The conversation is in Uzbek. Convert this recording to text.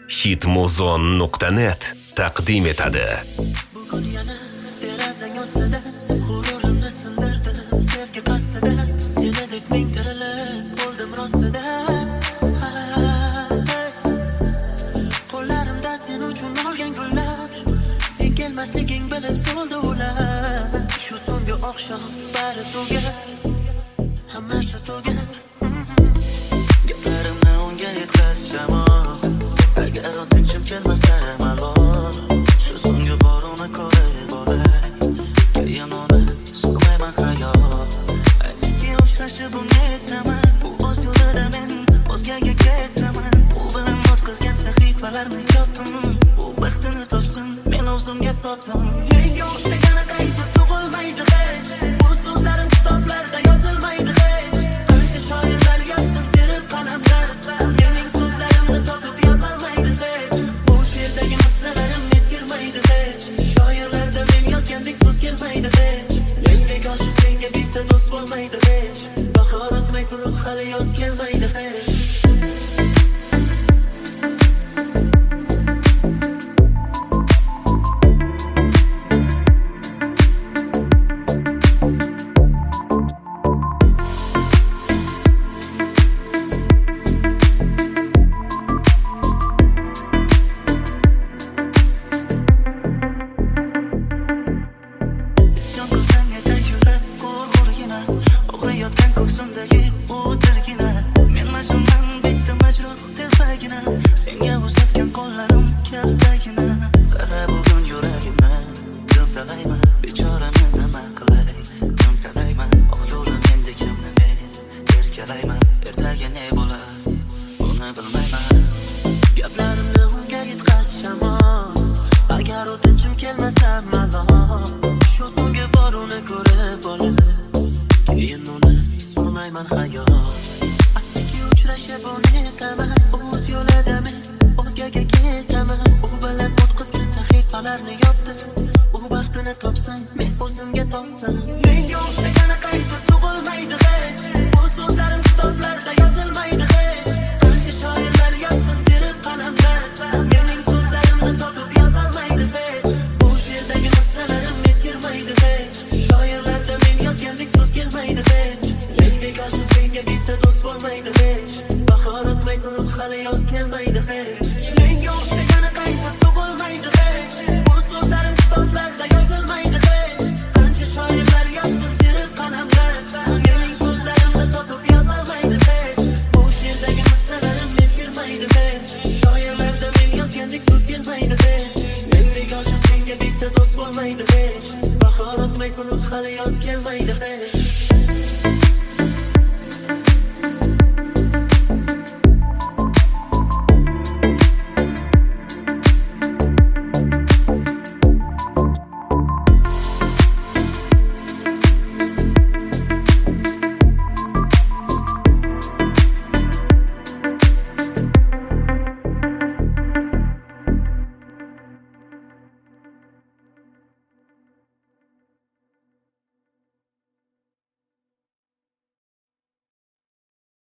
Hitmuzon.net taqdim etadi. Bugun yana derazang ostida g'ururimni sindirdi sevgi qasdida, senadek ming tirilib bo'ldim rostida. Qo'llarimda sen uchun olgan gullar, sen kelmasliging bilib so'ldi ular. Shu so'nggi oqshom bari tugar, hammasi tugar. Gaplarimni unga yetkazsam, agar o'tinchim kelmasa malol, shu so'nggi boruni ko'rib olay, keyin uni surmayman xayol. Aytki uchrashib unga aytaman, u o'z yo'lida men o'zgaga ketaman. U bilan o'tkazgan sahifalarni yopdim, u baxtini topsin, men o'zimga topdim. Menga o'xshagani qaytib tug'ilmaydi hech, bu so'zlarim kitoblarda yozilmaydi hech. Qancha shoirlar yozsin terib qalamlar, mening so'zlarimni topib yozolmaydi hech. Bu she'rdagi misralarim eskirmaydi hech, shoirlarda men yozgandek so'z kelmaydi hech. Menga qarshi senga bitta do'st bo'lmaydi hech, bahor o'tmay turib hali yoz kelmaydi hech. Gaplarimni unga yetkazsam, agar o'tinchim kelmasa malol, shu so'nggi boruni ko'rib olay, keyin uni surmayman xayol. Aytki uchrashib uni aytaman, o'z yo'lida men o'zgaga ketaman. U bilan o'tkazgan sahifalarni yopdim, u baxtini topsin, men o'zimga topdim. Menga o'xshagani qaytib tug'ilmaydi hech, bu so'zlarim kitoblarda yozilmaydi hech. Qancha shoirlar yozsin terib qalamlar, mening so'zlarimni topib yozolmaydi hech. Bu she'rdagi misralarim eskirmaydi hech, shoirlarda men yozgandek so'z kelmaydi hech. Menga qarshi senga bitta do'st bo'lmaydi hech, bahor o'tmay turib hali yoz kelmaydi hech.